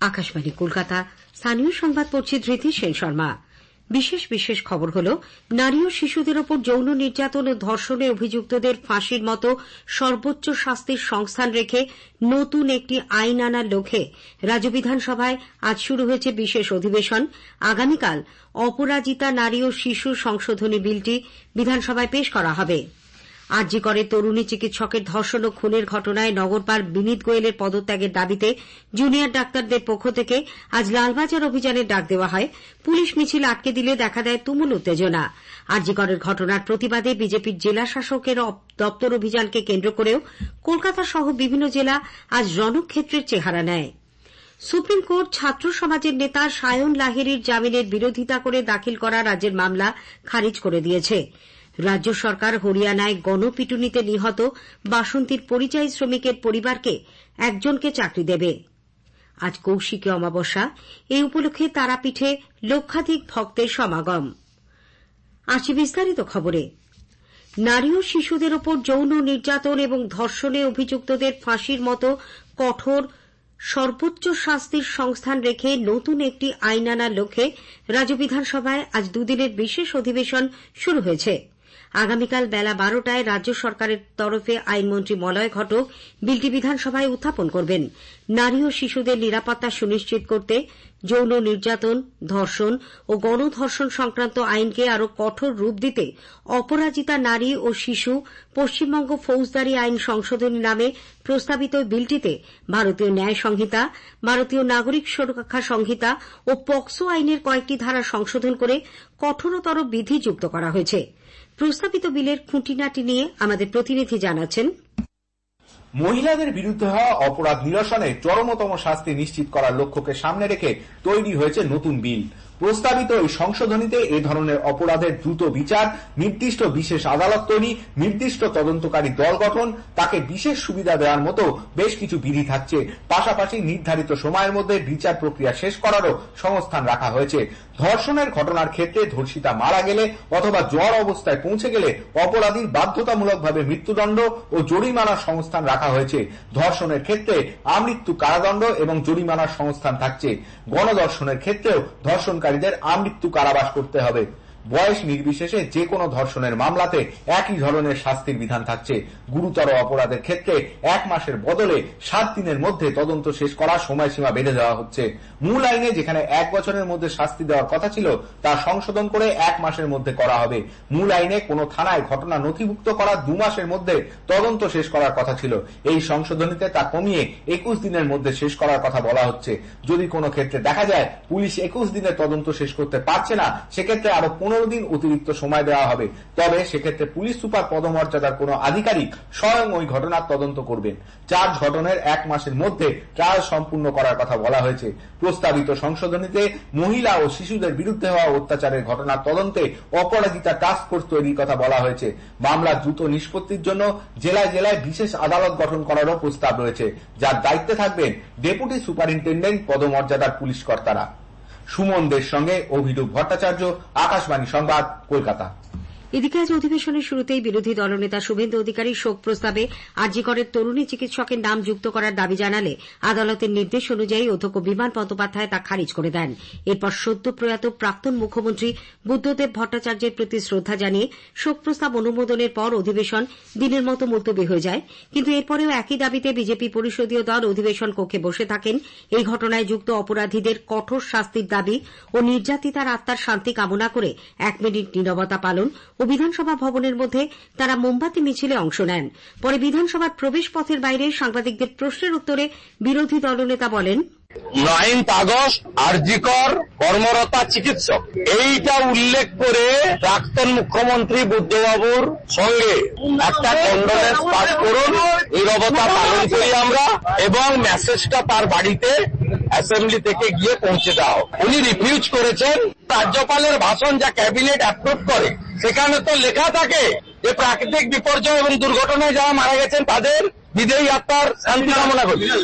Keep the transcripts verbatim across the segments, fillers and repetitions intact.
আকাশবাণী কলকাতা। স্থানীয় সংবাদ পড়ছি ধৃতি সেন শর্মা। বিশেষ বিশেষ খবর হল, নারী ও শিশুদের ওপর যৌন নির্যাতন ও ধর্ষণে অভিযুক্তদের ফাঁসির মতো সর্বোচ্চ শাস্তির সংস্থান রেখে নতুন একটি আইন আনার লক্ষ্যে রাজ্য বিধানসভায় আজ শুরু হয়েছে বিশেষ অধিবেশন। আগামীকাল অপরাজিতা নারী ও শিশু সংশোধনী বিলটি বিধানসভায় পেশ করা হবে। আরজি করে তরুণী চিকিৎসকের ধর্ষণ ও খুনের ঘটনায় নগরপাল বিনীত গোয়েলের পদত্যাগের দাবিতে জুনিয়র ডাক্তারদের পক্ষ থেকে আজ লালবাজার অভিযানের ডাক দেওয়া হয়। পুলিশ মিছিল আটকে দিলে দেখা দেয় তুমুল উত্তেজনা। আরজি করের ঘটনার প্রতিবাদে বিজেপির জেলা শাসকের দপ্তর অভিযানকে কেন্দ্র করেও কলকাতা সহ বিভিন্ন জেলা আজ রণক্ষেত্রের চেহারা নেয়। সুপ্রিম কোর্ট ছাত্র সমাজের নেতা সায়ন লাহিড়ীর জামিনের বিরোধিতা করে দাখিল করা রাজ্যের মামলা খারিজ করে দিয়েছে। রাজ্য সরকার হরিয়ানায় গণপিটুনিতে নিহত বাসন্তীর পরিযায়ী শ্রমিকের পরিবারকে একজনকে চাকরি দেবে। আজ কৌশিকী অমাবস্যা। এই উপলক্ষে তারাপীঠে লক্ষাধিক ভক্তের সমাগম। আসি বিস্তারিত খবরে। নারী ও শিশুদের ওপর যৌন নির্যাতন এবং ধর্ষণে অভিযুক্তদের ফাঁসির মতো কঠোর সর্বোচ্চ শাস্তির সংস্থান রেখে নতুন একটি আইন আনার লক্ষ্যে রাজ্য বিধানসভায় আজ দুদিনের বিশেষ অধিবেশন শুরু হয়েছে। আগামীকাল বেলা বারোটায় রাজ্য সরকারের তরফে আইনমন্ত্রী মলয় ঘটক বিলটি বিধানসভায় উত্থাপন করবেন। নারী ও শিশুদের নিরাপত্তা সুনিশ্চিত করতে যৌন নির্যাতন, ধর্ষণ ও গণধর্ষণ সংক্রান্ত আইনকে আরও কঠোর রূপ দিতে অপরাজিতা নারী ও শিশু পশ্চিমবঙ্গ ফৌজদারি আইন সংশোধনী নামে প্রস্তাবিত বিলটিতে ভারতীয় ন্যায় সংহিতা, ভারতীয় নাগরিক সুরক্ষা সংহিতা ও পক্সো আইনের কয়েকটি ধারা সংশোধন করে কঠোরতর বিধি যুক্ত করা হয়েছে। প্রস্তাবিত বিলের খুঁটিনাটি নিয়ে আমাদের প্রতিনিধি জানাচ্ছেন। মহিলাদের বিরুদ্ধে হওয়া অপরাধ নিরসনে চরমতম শাস্তি নিশ্চিত করার লক্ষ্যকে সামনে রেখে তৈরি হয়েছে নতুন বিল। প্রস্তাবিত এই সংশোধনীতে এ ধরনের অপরাধের দ্রুত বিচার, নির্দিষ্ট বিশেষ আদালত তৈরি, নির্দিষ্ট তদন্তকারী দল গঠন, তাকে বিশেষ সুবিধা দেওয়ার মতো বেশ কিছু বিধি থাকছে। পাশাপাশি নির্ধারিত সময়ের মধ্যে বিচার প্রক্রিয়া শেষ করারও সংস্থান রাখা হয়েছে। ধর্ষণের ঘটনার ক্ষেত্রে ধর্ষিতা মারা গেলে অথবা জ্বর অবস্থায় পৌঁছে গেলে অপরাধীর বাধ্যতামূলকভাবে মৃত্যুদণ্ড ও জরিমানার সংস্থান রাখা হয়েছে। ধর্ষণের ক্ষেত্রে আমৃত্যু কারাদণ্ড এবং জরিমানার সংস্থান থাকছে। গণধর্ষণের ক্ষেত্রেও ধর্ষণকারীদের আমৃত্যু কারাবাস করতে হবে। বয়স নির্বিশেষে যে কোনো ধর্ষণের মামলাতে একই ধরনের শাস্তির বিধান থাকছে। গুরুতর অপরাধের ক্ষেত্রে এক মাসের বদলে সাত দিনের মধ্যে তদন্ত শেষ করার সময়সীমা বেঁধে দেওয়া হচ্ছে। মূল আইনে যেখানে এক বছরের মধ্যে শাস্তি দেওয়ার কথা ছিল, তা সংশোধন করে এক মাসের মধ্যে করা হবে। মূল আইনে কোনো থানায় ঘটনা নথিভুক্ত করার দু মাসের মধ্যে তদন্ত শেষ করার কথা ছিল। এই সংশোধনীতে তা কমিয়ে একুশ দিনের মধ্যে শেষ করার কথা বলা হচ্ছে। যদি কোনো ক্ষেত্রে দেখা যায় পুলিশ একুশ দিনে তদন্ত শেষ করতে পারছে না, সেক্ষেত্রে আরো পনেরো দিন অতিরিক্ত সময় দেওয়া হবে। তবে সেক্ষেত্রে পুলিশ সুপার পদমর্যাদার কোনো আধিকারিক স্বয়ং ওই ঘটনার তদন্ত করবেন। চার্জ গঠনের এক মাসের মধ্যে ট্রায়াল সম্পূর্ণ করার কথা বলা হয়েছে। প্রস্তাবিত সংশোধনীতে মহিলা ও শিশুদের বিরুদ্ধে হওয়া অত্যাচারের ঘটনার তদন্তে অপরাজিতা টাস্ক ফোর্স তৈরির কথা বলা হয়েছে। মামলা দ্রুত নিষ্পত্তির জন্য জেলায় জেলায় বিশেষ আদালত গঠন করারও প্রস্তাব রয়েছে, যার দায়িত্বে থাকবেন ডেপুটি সুপারিনটেন্ডেন্ট পদমর্যাদার পুলিশ কর্তারা। সুমনদের সঙ্গে অভিরূপ ভট্টাচার্য, আকাশবাণী সংবাদ, কলকাতা। এদিকে আজ অধিবেশনের শুরুতেই বিরোধী দলনেতা শুভেন্দু অধিকারী শোক প্রস্তাবে আরজি করের তরুণী চিকিৎসকের নাম যুক্ত করার দাবি জানালে আদালতের নির্দেশ অনুযায়ী অধ্যক্ষ বিমান বন্দ্যোপাধ্যায় তা খারিজ করে দেন। এরপর সদ্য প্রয়াত প্রাক্তন মুখ্যমন্ত্রী বুদ্ধদেব ভট্টাচার্যের প্রতি শ্রদ্ধা জানিয়ে শোক প্রস্তাব অনুমোদনের পর অধিবেশন দিনের মতো মুলতবি হয়ে যায়। কিন্তু এরপরেও একই দাবিতে বিজেপি পরিষদীয় দল অধিবেশন কক্ষে বসে থাকেন। এই ঘটনায় যুক্ত অপরাধীদের কঠোর শাস্তির দাবি ও নির্যাতিতার আত্মার শান্তি কামনা করে এক মিনিট নীরবতা পালন ও বিধানসভা ভবনের মধ্যে তারা মোমবাতি মিছিলে অংশ নেন। পরে বিধানসভার প্রবেশ পথের বাইরে সাংবাদিকদের প্রশ্নের উত্তরে বিরোধী দলনেতা বলেন, নাইন্থ আগস্ট আরজি কর কর্মরতা চিকিৎসক এইটা উল্লেখ করে প্রাক্তন মুখ্যমন্ত্রী বুদ্ধবাবুর সঙ্গে একটা কন্ডোলেন্স পাঠ করুন, নীরবতা পালন করি আমরা, এবং মেসেজটা তার বাড়িতে অ্যাসেম্বলি থেকে গিয়ে পৌঁছে দাও। উনি রিফিউজ করেছেন। রাজ্যপালের ভাষণ যা ক্যাবিনেট অ্যাপ্রুভ করে, সেখানে তো লেখা থাকে যে প্রাকৃতিক বিপর্যয় এবং দুর্ঘটনায় যারা মারা গেছেন তাদের বিদেয়ী আত্মার শান্তি কামনা করি।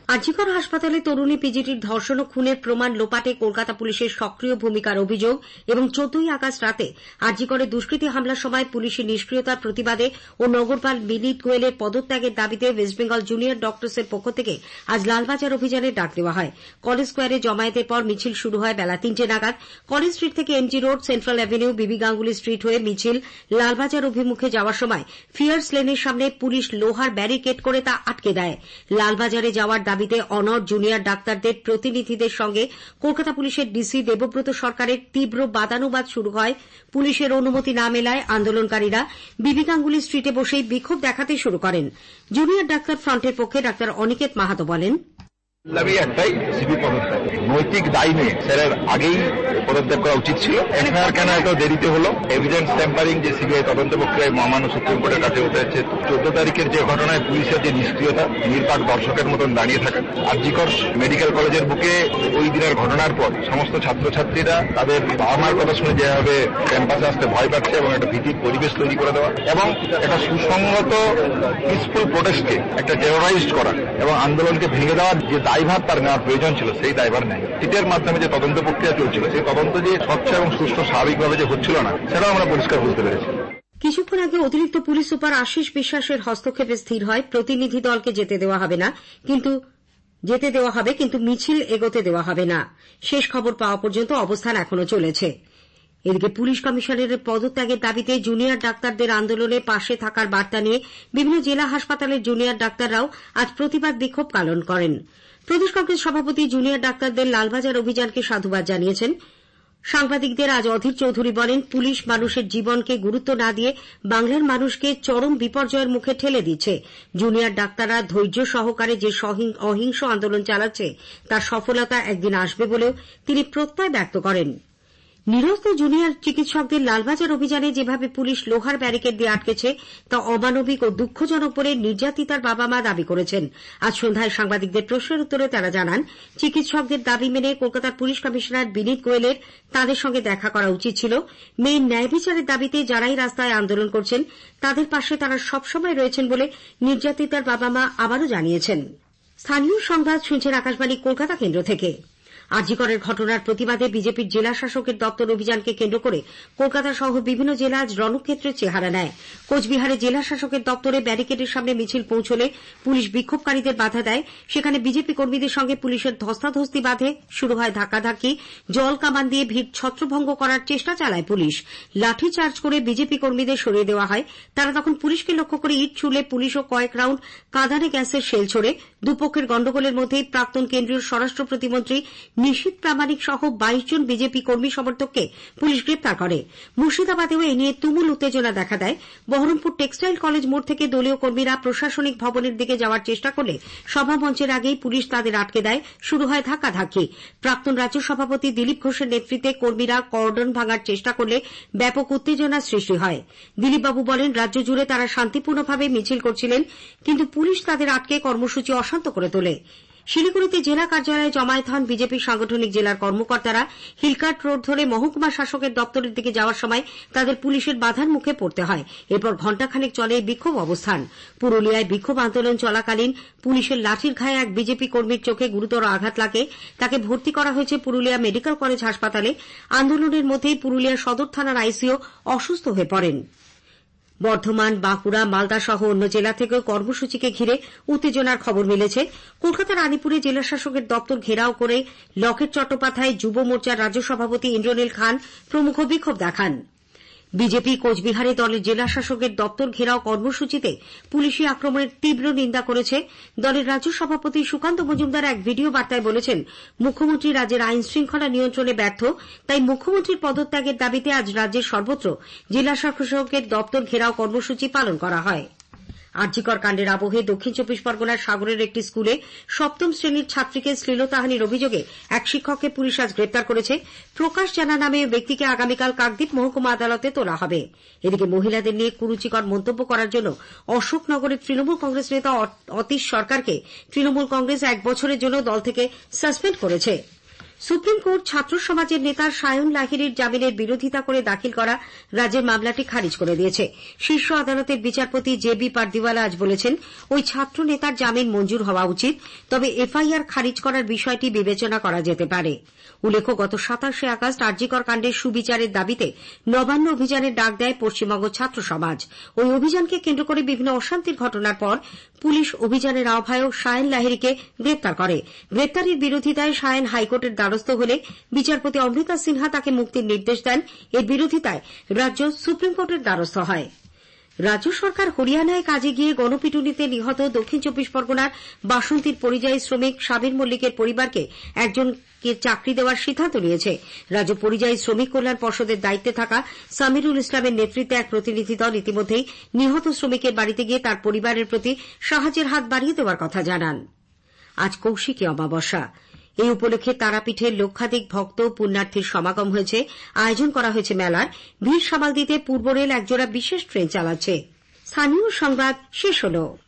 আজিকর হাসপাতালে তরুণী পিজিটির ধর্ষণ ও খুনের প্রমাণ লোপাটে কলকাতা পুলিশের সক্রিয় ভূমিকার অভিযোগ এবং চোদ্দই আগস্ট রাতে আজিকরে দুষ্কৃতী হামলার সময় পুলিশের নিষ্ক্রিয়তার প্রতিবাদে ও নগরপাল বিনীত গোয়েলের পদত্যাগের দাবিতে ওয়েস্টবেঙ্গল জুনিয়র ডক্টরসের পক্ষ থেকে আজ লালবাজার অভিযানের ডাক দেওয়া হয়। কলেজ স্কোয়ারে জমায়েতের পর মিছিল শুরু হয় বেলা তিনটে নাগাদ। কলেজ স্ট্রিট থেকে MG Road, Central Avenue, BB Ganguly street হয়ে মিছিল লালবাজার অভিমুখে যাওয়ার সময় ফিয়ার্স লেনের সামনে পুলিশ লোহার ব্যারিকেড করে তা আটকে দেয়। লালবাজারে যাওয়ার দাবিতে অনড় জুনিয়র ডাক্তারদের প্রতিনিধিদের সঙ্গে কলকাতা পুলিশের ডিসি দেবব্রত সরকারের তীব্র বাদানুবাদ শুরু হয়। পুলিশের অনুমতি না মেলায় আন্দোলনকারীরা বিবি গাঙ্গুলি স্ট্রিটে বসেই বিক্ষোভ দেখাতে শুরু করেন। জুনিয়র ডাক্তার ফ্রন্টের পক্ষে ডাক্তার অনিকেত মাহাতো বলেন, দাবি একটাই, সিবি পদত্যাগ। নৈতিক দায় নিয়ে স্যারের আগেই পদত্যাগ করা উচিত ছিল। এফআইআর কেন এত দেরিতে হলো? এভিডেন্স ট্যাম্পারিং যে সিবিআই তদন্ত প্রক্রিয়ায় মহামান্য সুপ্রিম কোর্টের কাছে উঠে যাচ্ছে। চোদ্দ তারিখের যে ঘটনায় পুলিশের যে নিষ্ক্রিয়তা, নির্বাক দর্শকের মতন দাঁড়িয়ে থাকা। আরজিকর মেডিকেল কলেজের বুকে ওই দিনের ঘটনার পর সমস্ত ছাত্রছাত্রীরা তাদের বাবা মার কথা শুনে যেভাবে ক্যাম্পাসে আসতে ভয় পাচ্ছে এবং একটা ভীতির পরিবেশ তৈরি করে দেওয়া এবং একটা সুসংগত পিসফুল প্রোটেস্টকে একটা টেরোরাইজড করা এবং আন্দোলনকে ভেঙে দেওয়ার যে দায়ভার তার নেওয়ার প্রয়োজন ছিল, সেই দায়ভার নেই। সিটের মাধ্যমে যে তদন্ত প্রক্রিয়া চলছিল, সেই তদন্ত যে স্বচ্ছ এবং সুষ্ঠু স্বাভাবিকভাবে যে হচ্ছিল না, সেটাও আমরা পরিষ্কার বুঝতে পেরেছি। কিছুক্ষণ আগে অতিরিক্ত পুলিশ সুপার আশিস বিশ্বাসের হস্তক্ষেপে স্থির হয় প্রতিনিধি দলকে যেতে দেওয়া হবে না, কিন্তু যেতে দেওয়া হবে কিন্তু মিছিল এগোতে দেওয়া হবে না। শেষ খবর পাওয়া পর্যন্ত অবস্থান এখনো চলেছে। এদিকে পুলিশ কমিশনারের পদত্যাগের দাবিতে জুনিয়র ডাক্তারদের আন্দোলনে পাশে থাকার বার্তা নিয়ে বিভিন্ন জেলা হাসপাতালের জুনিয়র ডাক্তাররাও আজ প্রতিবাদ বিক্ষোভ পালন করেন। প্রদেশ কংগ্রেস সভাপতি জুনিয়র ডাক্তারদের লালবাজার অভিযানকে সাধুবাদ জানিয়েছেন। সাংবাদিকদের আজ অধীর চৌধুরী বলেন, পুলিশ মানুষের জীবনকে গুরুত্ব না দিয়ে বাংলার মানুষকে চরম বিপর্যয়ের মুখে ঠেলে দিচ্ছে। জুনিয়র ডাক্তাররা ধৈর্য সহকারে যে অহিংস আন্দোলন চালাচ্ছে তার সফলতা একদিন আসবে বলেও তিনি প্রত্যয় ব্যক্ত করেন। নিরস্ত জুনিয়র চিকিৎসকদের লালবাজার অভিযানে যেভাবে পুলিশ লোহার ব্যারিকেড দিয়ে আটকেছে তা অমানবিক ও দুঃখজনক বলে নির্যাতিতার বাবা মা দাবি করেছেন। আজ সন্ধ্যায় সাংবাদিকদের প্রশ্নের উত্তরে তারা জানান, চিকিৎসকদের দাবি মেনে কলকাতার পুলিশ কমিশনার বিনীত গোয়েলের তাদের সঙ্গে দেখা করা উচিত ছিল। মেয়ের ন্যায় বিচারের দাবিতে যারাই রাস্তায় আন্দোলন করছেন তাদের পাশে তারা সবসময় রয়েছেন বলে নির্যাতিতার বাবা মা আবারও জানিয়েছেন। স্থানীয় সংবাদ শুনছেন আকাশবাণী কলকাতা কেন্দ্র থেকে। আরজিকরের ঘটনার প্রতিবাদে বিজেপির জেলা শাসকের দপ্তর অভিযানকে কেন্দ্র করে কলকাতা সহ বিভিন্ন জেলা আজ রণক্ষেত্রের চেহারা নেয়। কোচবিহারে জেলা শাসকের দপ্তরে ব্যারিকেডের সামনে মিছিল পৌঁছলে পুলিশ বিক্ষোভকারীদের বাধা দেয়। সেখানে বিজেপি কর্মীদের সঙ্গে পুলিশের ধস্তাধস্তি বাধে, শুরু হয় ধাক্কাধাক্কি। জল কামান দিয়ে ভিড় ছত্রভঙ্গ করার চেষ্টা চালায় পুলিশ। লাঠিচার্জ করে বিজেপি কর্মীদের সরিয়ে দেওয়া হয়। তারা তখন পুলিশকে লক্ষ্য করে ইট ছুড়লে পুলিশও কয়েক রাউন্ড কাঁদানে গ্যাসের শেল ছোড়ে। দুপক্ষের গন্ডগোলের মধ্যেই প্রাক্তন কেন্দ্রীয় স্বরাষ্ট্র প্রতিমন্ত্রী নিশীথ প্রামাণিক সহ বাইশ জন বিজেপি কর্মী সমর্থককে পুলিশ গ্রেপ্তার করে। মুর্শিদাবাদেও এ নিয়ে তুমুল উত্তেজনা দেখা দেয়। বহরমপুর টেক্সটাইল কলেজ মোড় থেকে দলীয় কর্মীরা প্রশাসনিক ভবনের দিকে যাওয়ার চেষ্টা করলে সভামঞ্চের আগেই পুলিশ তাদের আটকে দেয়। শুরু হয় ধাক্কাধাক্কি। প্রাক্তন রাজ্য সভাপতি দিলীপ ঘোষের নেতৃত্বে কর্মীরা কর্ডন ভাঙার চেষ্টা করলে ব্যাপক উত্তেজনার সৃষ্টি হয়। দিলীপবাবু বলেন, রাজ্য জুড়ে তারা শান্তিপূর্ণভাবে মিছিল করছিলেন, কিন্তু পুলিশ তাদের আটকে কর্মসূচি অশান্ত করে তোলে। শিলিগুড়িতে জেলা কার্যালয়ে জমায়েত হন বিজেপির সাংগঠনিক জেলার কর্মকর্তারা। হিলকার্ট রোড ধরে মহকুমা শাসকের দপ্তরের দিকে যাওয়ার সময় তাদের পুলিশের বাধার মুখে পড়তে হয়। এরপর ঘণ্টাখানেক চলে বিক্ষোভ অবস্থান। পুরুলিয়ায় বিক্ষোভ আন্দোলন চলাকালীন পুলিশের লাঠির ঘায়ে এক বিজেপি কর্মীর চোখে গুরুতর আঘাত লাগে। তাকে ভর্তি করা হয়েছে পুরুলিয়া মেডিকেল কলেজ হাসপাতালে। আন্দোলনের মধ্যেই পুরুলিয়া সদর থানার আইসিও অসুস্থ হয়ে পড়েন। বর্ধমান, বাঁকুড়া, মালদা সহ অন্য জেলা থেকেও কর্মসূচিকে ঘিরে উত্তেজনার খবর মিলেছে। কলকাতার আলিপুরে জেলা শাসকের দপ্তর ঘেরাও করে লকেট চট্টোপাধ্যায়, যুব মোর্চার রাজ্য সভাপতি ইন্দ্রনীল খান প্রমুখ বিক্ষোভ দেখান। বিজেপি কোচবিহারে দলের জেলা শাসকের দপ্তর ঘেরাও কর্মসূচিতে পুলিশি আক্রমণের তীব্র নিন্দা করেছে। দলের রাজ্য সভাপতি সুকান্ত মজুমদার এক ভিডিও বার্তায় বলেছেন, মুখ্যমন্ত্রী রাজ্যের আইন শৃঙ্খলা নিয়ন্ত্রণে ব্যর্থ, তাই মুখ্যমন্ত্রীর পদত্যাগের দাবিতে আজ রাজ্যের সর্বত্র জেলা শাসকের দপ্তর ঘেরাও কর্মসূচি পালন করা হয়। আরজিকর কাণ্ডের আবহে দক্ষিণ চব্বিশ পরগনার সাগরের একটি স্কুলে সপ্তম শ্রেণীর ছাত্রীকে শ্লীলতাহানির অভিযোগে এক শিক্ষককে পুলিশ আজ গ্রেপ্তার করেছে। প্রকাশ জানা নামে ওই ব্যক্তিকে আগামীকাল কাকদ্বীপ মহকুমা আদালতে তোলা হবে। এদিকে মহিলাদের নিয়ে কুরুচিকর মন্তব্য করার জন্য অশোকনগরের তৃণমূল কংগ্রেস নেতা অতীশ সরকারকে তৃণমূল কংগ্রেস এক বছরের জন্য দল থেকে সাসপেন্ড করেছে। সুপ্রিম কোর্ট ছাত্র সমাজের নেতা সায়ন লাহিড়ীর জামিনের বিরোধিতা করে দাখিল করা রাজ্যের মামলাটি খারিজ করে দিয়েছে। শীর্ষ আদালতের বিচারপতি জে বি পারদিওয়ালা আজ বলেছেন, ওই ছাত্র নেতার জামিন মঞ্জুর হওয়া উচিত, তবে এফআইআর খারিজ করার বিষয়টি বিবেচনা করা যেতে পারে। উল্লেখ্য, গত সাতাশে আগস্ট আর জি কর কাণ্ডের সুবিচারের দাবিতে নবান্ন অভিযানের ডাক দেয় পশ্চিমবঙ্গ ছাত্র সমাজ। ওই অভিযানকে কেন্দ্র করে বিভিন্ন অশান্তির ঘটনার পর পুলিশ অভিযানের আহ্বায়ক সায়ন লাহিড়ীকে গ্রেপ্তার করে। গ্রেপ্তারির বিরোধিতায় সায়ন হাইকোর্টের দ্বারস্থ হলে বিচারপতি অমৃতা সিনহা তাকে মুক্তির নির্দেশ দেন। এর বিরোধিতায় রাজ্য সুপ্রিম কোর্টের দ্বারস্থ হয়। রাজ্য সরকার হরিয়ানায় কাজে গিয়ে গণপিটুনিতে নিহত দক্ষিণ চব্বিশ পরগনার বাসন্তীর পরিযায়ী শ্রমিক সাবির মল্লিকের পরিবারকে একজনকে চাকরি দেওয়ার সিদ্ধান্ত নিয়েছে। রাজ্য পরিযায়ী শ্রমিক কল্যাণ পর্ষদের দায়িত্বে থাকা সামিরুল ইসলামের নেতৃত্বে এক প্রতিনিধি দল ইতিমধ্যেই নিহত শ্রমিকের বাড়িতে গিয়ে তার পরিবারের প্রতি সাহায্যের হাত বাড়িয়ে দেওয়ার কথা জানান। আজ কৌশিকী অমাবস্যা। এই উপলক্ষে তারাপীঠের লক্ষাধিক ভক্ত পুণ্যার্থীর সমাগম হয়েছে। আয়োজন করা হয়েছে মেলার। ভিড় সামাল দিতে পূর্ব রেল একজোড়া বিশেষ ট্রেন চালাচ্ছে। স্থানীয় সংবাদ শেষ হল।